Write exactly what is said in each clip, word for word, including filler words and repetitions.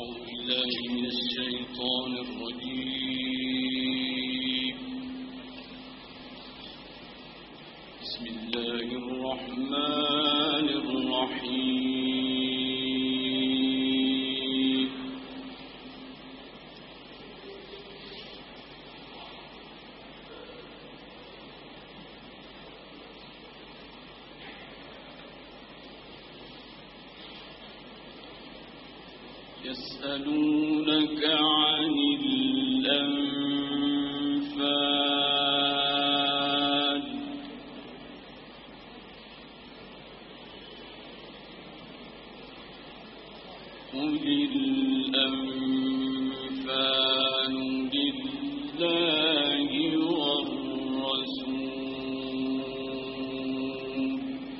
يسألونك عن الأنفال قل الأنفال لله والرسول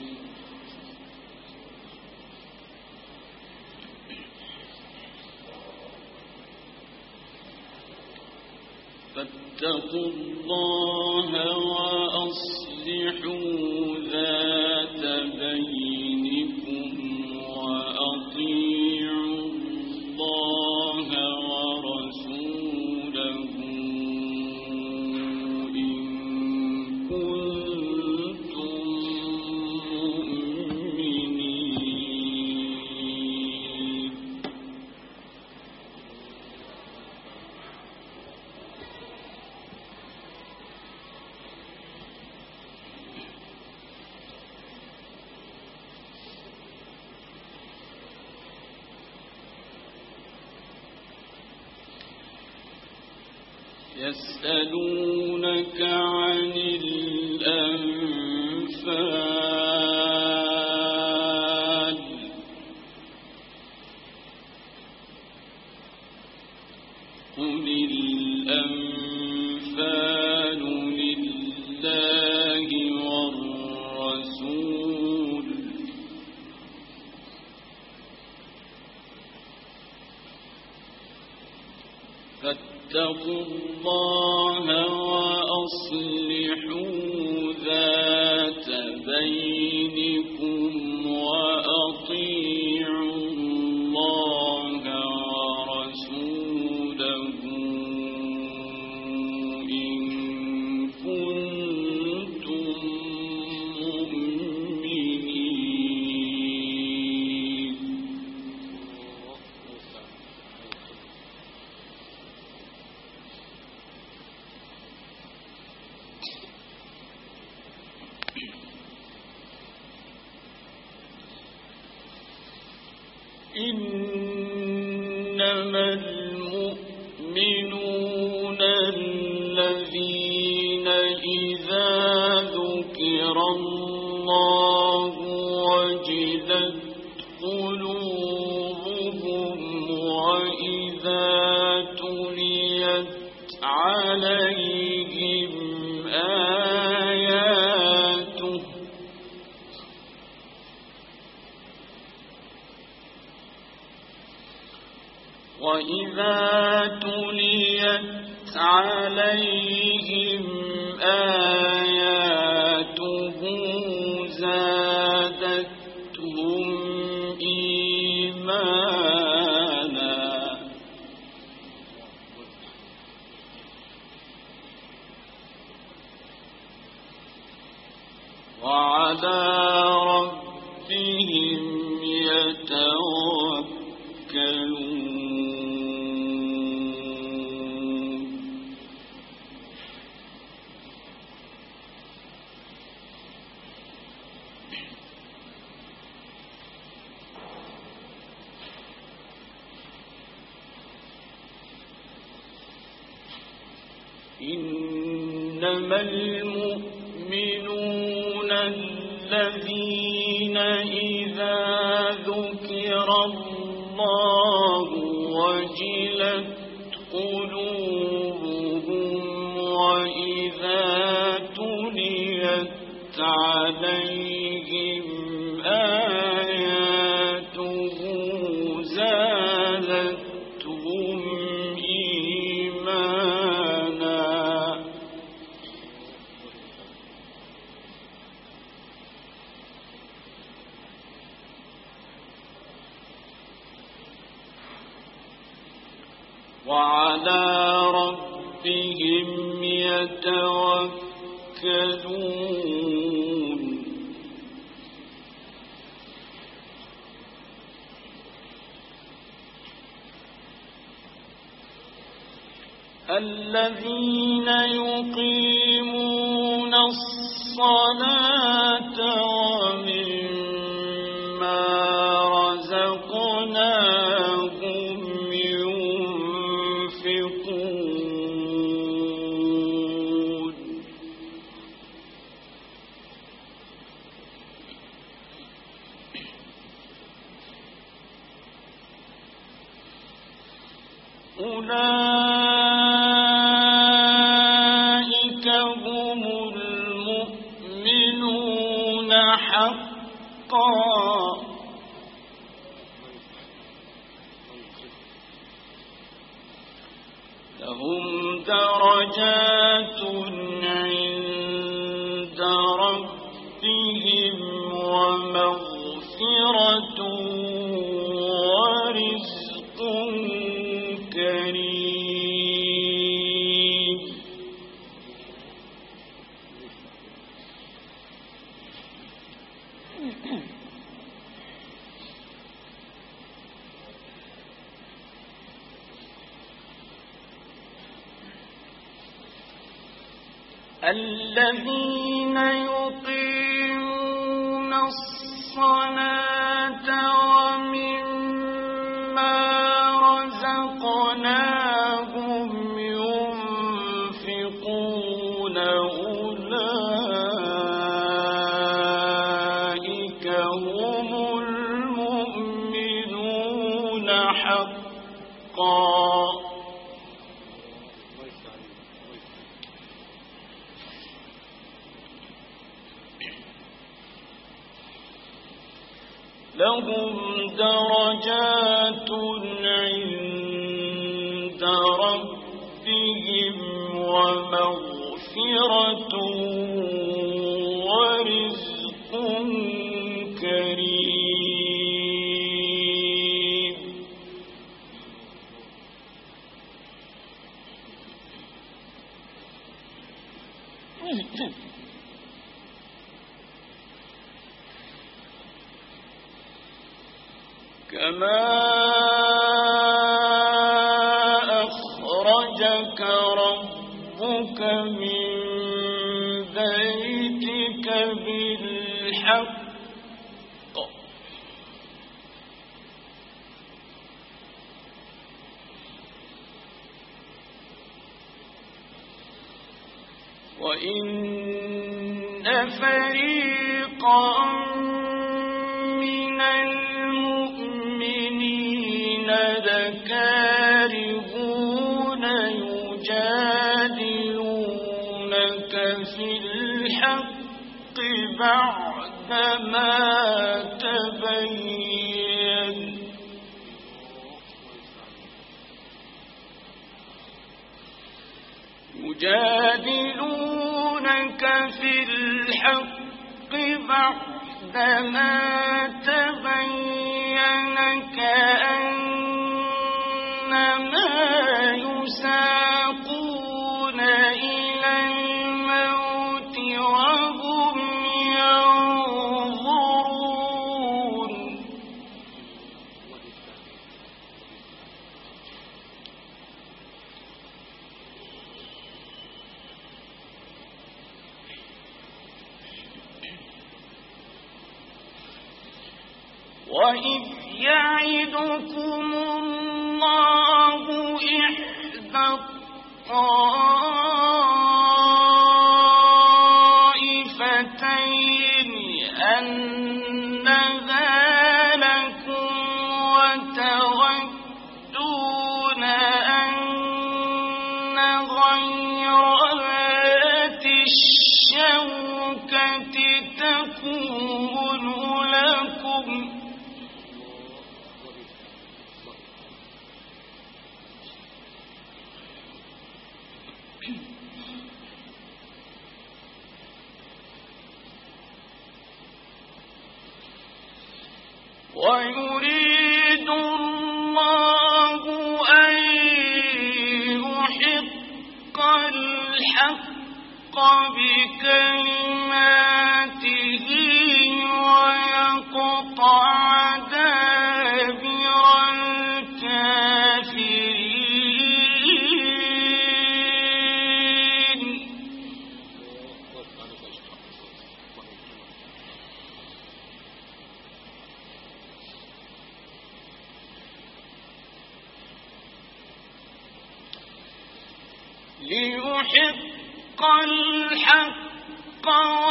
فاتقوا الله وأصلحوا ذات بينكم وأطيعوا الله ورسوله إن كنتم مؤمنين. يسألونك عن الأنفال قل الأنفال لله والرسول فاتقوا الله وأصلحوا ذات بينكم وأطيعوا الله ورسوله إن كنتم مؤمنين. إنما المؤمنون الذين إذا ذكر الله وجلت قلوبهم وإذا تليت عليهم آياته وَإِذَا تُلِيَتْ عَلَيْهِمْ آيَاتُهُ زَادَتْهُمْ إِيمَانًا وَعَلَى رَبِّهِمْ يَتَوَكَّلُونَ. إنما المؤمنون الذين إذا ذكر الله وجلت قلوبهم وإذا تليت عليهم آياته زادتهم وعلى ربهم يتوكلون الذين يقيمون الصلاة ومما رزقناهم ينفقون أولئك هم المؤمنون حقا لهم درجات عند ربهم ومغفرة ورزق كريم الذين يقيمون الصلاة ومما رزقناهم ينفقون أولئك هم المؤمنون حقا لهم درجات عند ربهم ومغفرة ورزق كريم كما أخرجك ربك من بيتك بالحق وإن فريقا من المؤمنين لكارهون يجادلونك في الحق بعدما تبين يجادلونك في الحق بعدما تبين كأنما يساقون إلى الموت وهم ينظرون وإذ يعدكم الله إحدى الطائفتين أنها لكم وتودون أن غير ذات الشوكة تكون لكم ويريد الله أن بكلماته ويقطع دابر الكافرين. ليحق الحق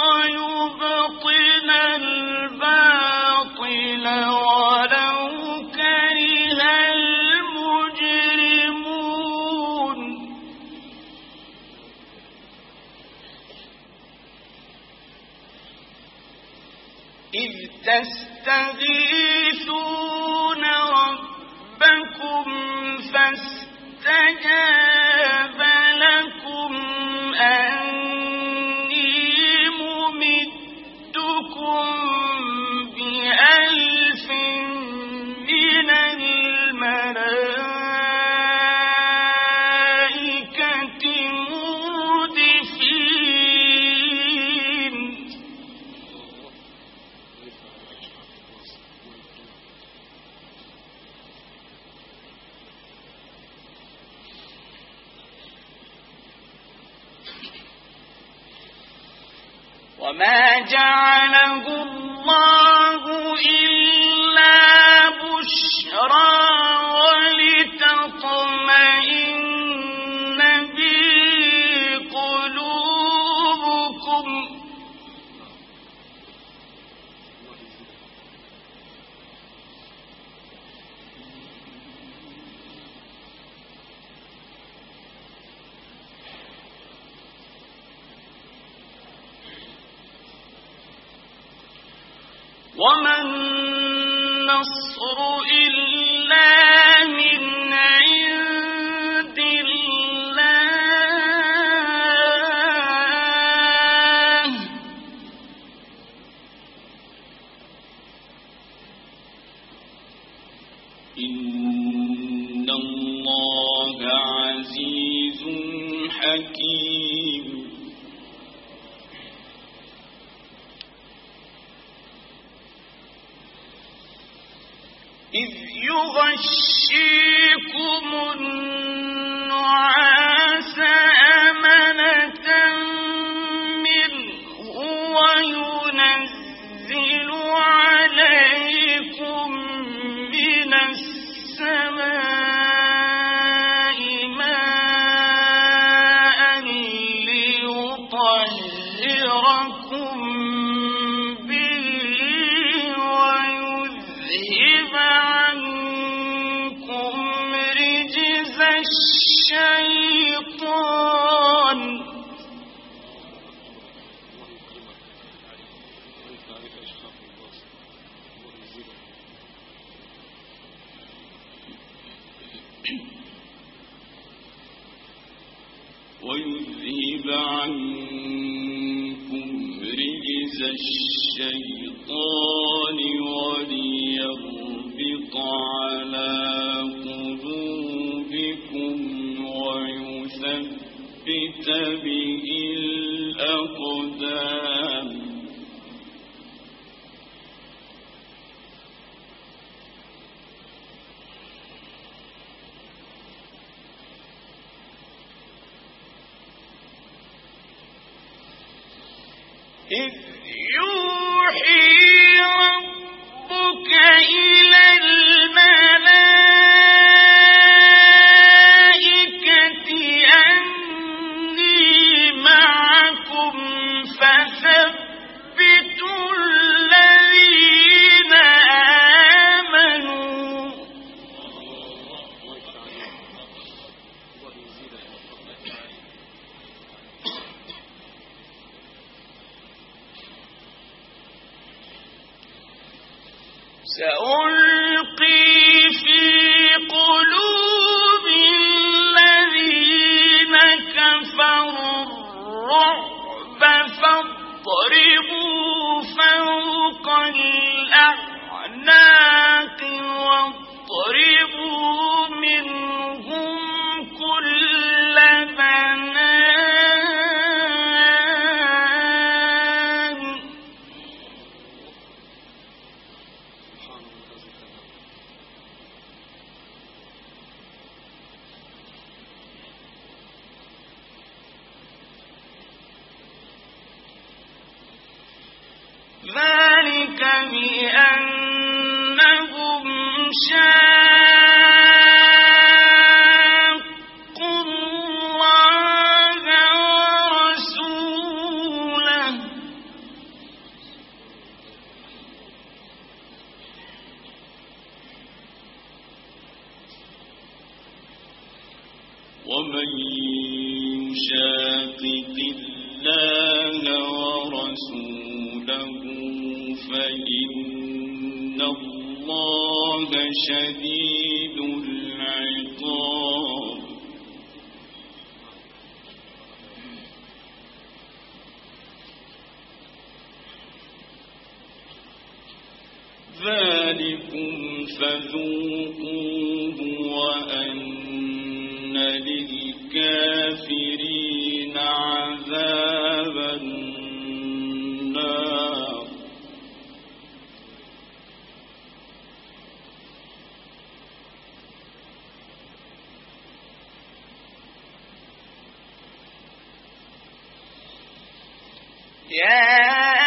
ويبطل الباطل ولو كره المجرمون. إذ تستغيثون ربكم فاستجاب لكم أني ممدكم بألف من الملائكة مردفين. وما جعله الله إلا بشرى ولتطمئن به قلوبكم وما النصر إلا من عند الله إن الله عزيز حكيم. إذ يغشيكم النعاس أمنة منه وينزل عليكم من السماء ماء ليطهركم به ويذهب عنكم رجز الشيطان ويذهب عنكم رجز الشيطان وليربط على قلوبكم ويثبت به الأقدام. إذ يوحي ربك إلى الملائكة أني معكم فثبتوا الذين آمنوا ومن يشاقق الله ورسوله فإن الله شديد العقاب ذلكم فذوقوه وأن للكافرين عذاب النار يا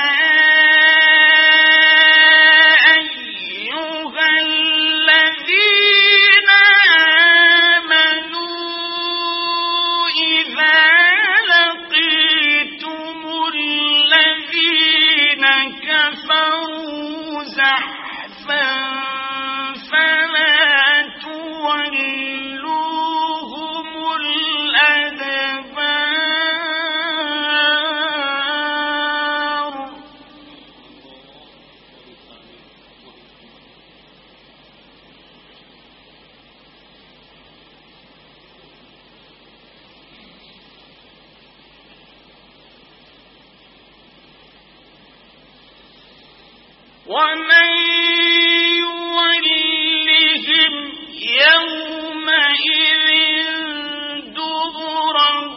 ومن يولهم يومئذ دبره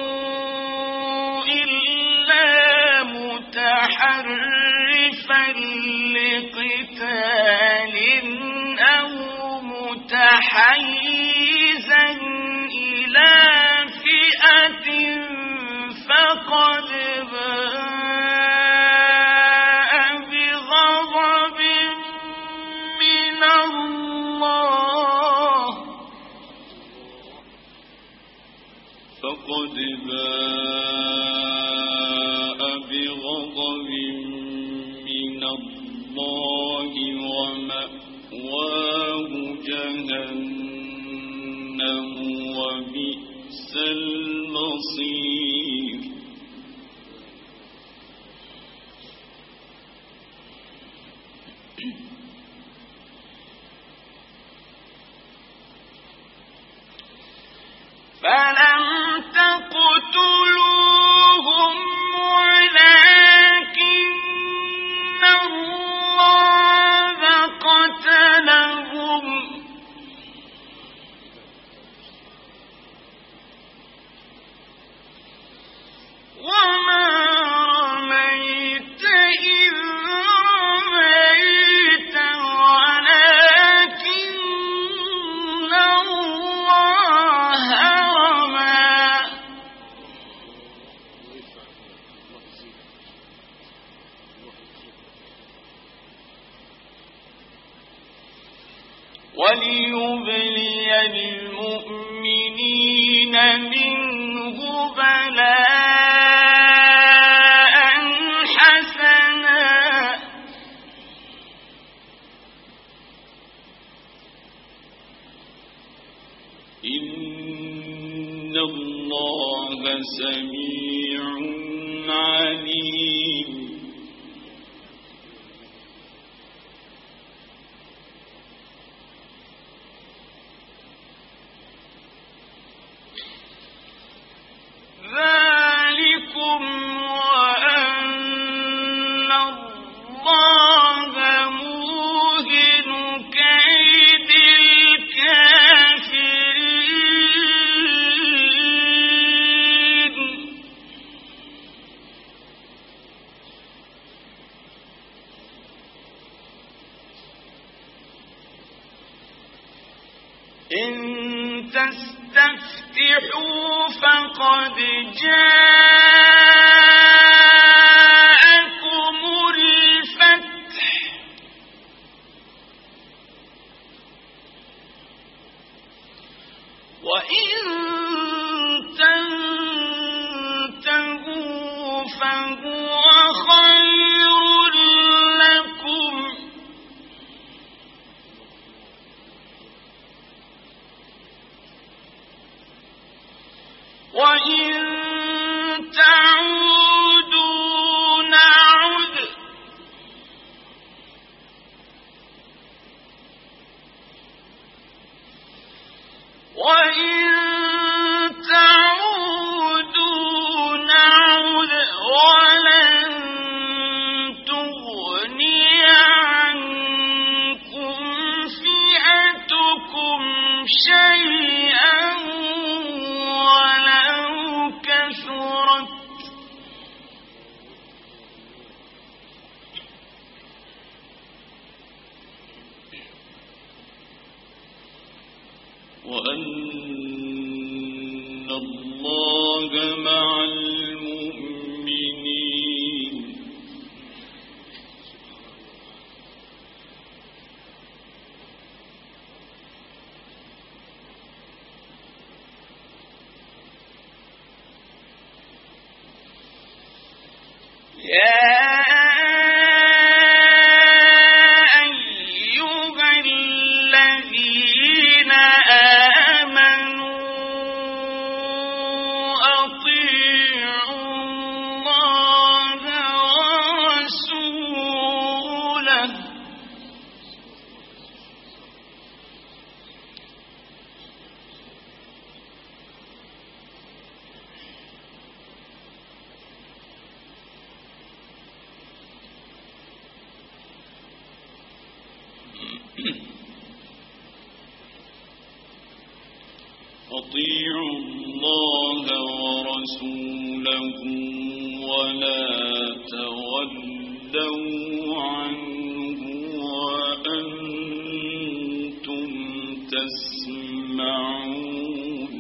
إلا متحرفا لقتال أو متحيزا إلى فئة فقد فقد باء بغضب من الله ومأواه جهنم وبئس المصير فلم تقتلوهم ولكن الله قتلهم وما رميت إذ رميت ولكن الله وليبلي المؤمنين منه بلاء حسنا إن الله سميع عليم ذلكم وأن الله موهن كيد الكافرين إن تستفتحوا فقد جاءكم الفتح وإن تنتهوا فهو خير لكم وإن تعودوا نعد وإن تعودوا نعد ولن تغني عنكم فئتكم شيئا ولو كثرت وأن الله مع المؤمنين يا أطيعوا الله ورسوله ولا تولوا عنه وأنتم تسمعون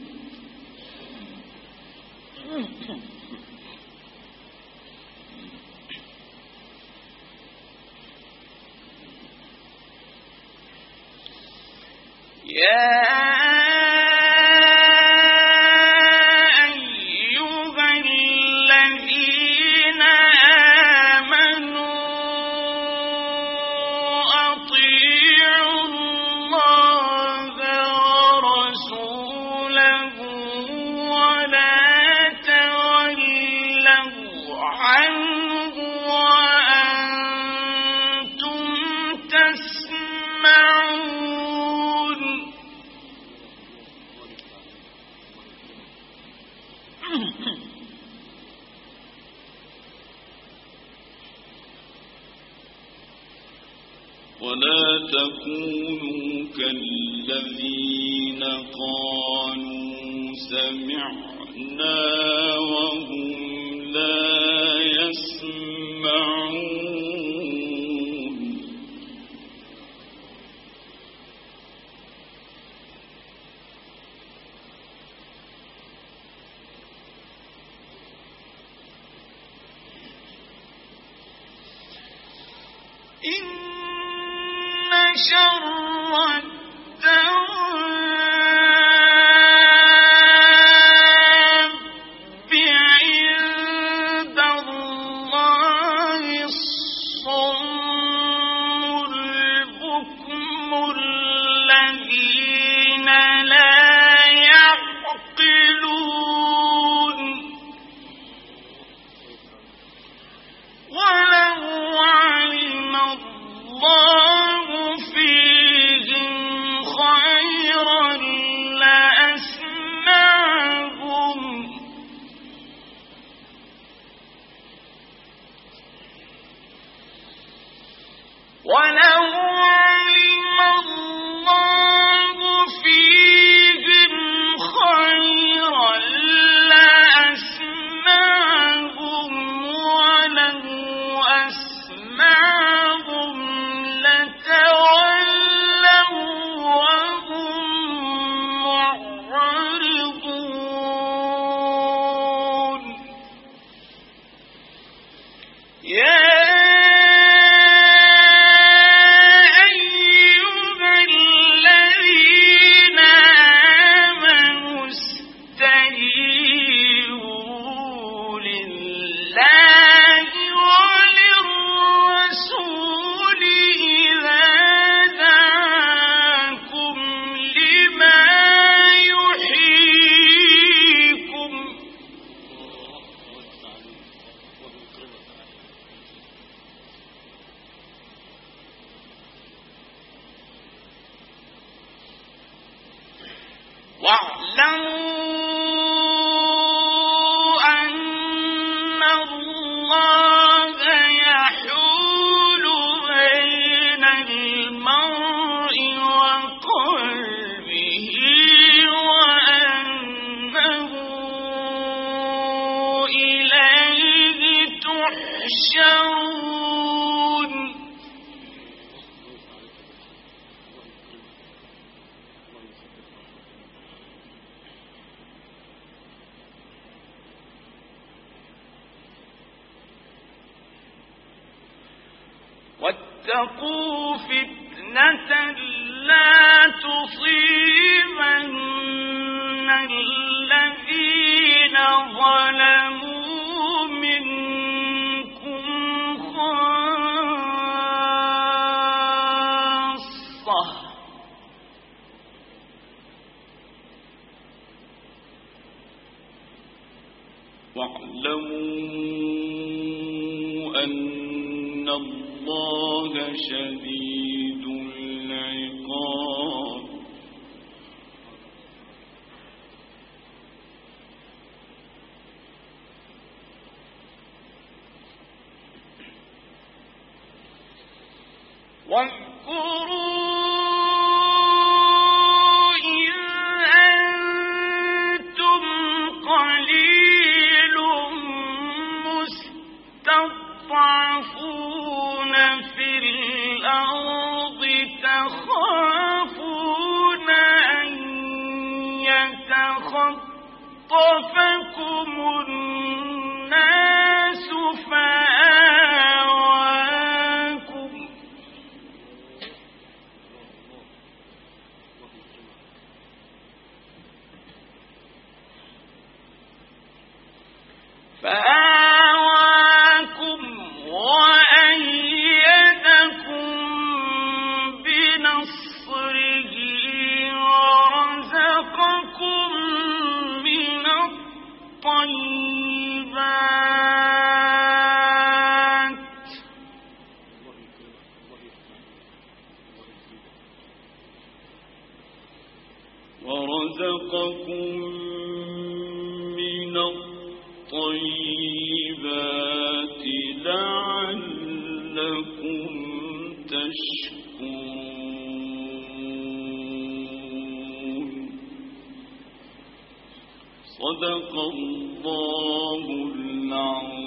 يا ولا تكونوا كالذين قالوا سمعنا وهم لا يسمعون إن شر الدواب عند الله الصم البكم الذين لا يعقلون ولو علم الله فيهم واتقوا فتنة لا تصيبن الذين ظلموا منكم خاصة واعلموا أن الله شديد العقاب. واذكروا إذ أنتم قليل مستضعفون في الأرض تخافون أن يتخطفكم الناس فآواكم فآواكم وأيدكم بنصره ورزقكم من الطيبات ورزقكم من الطيبات لعلكم تشكرون. صدق الله العظيم.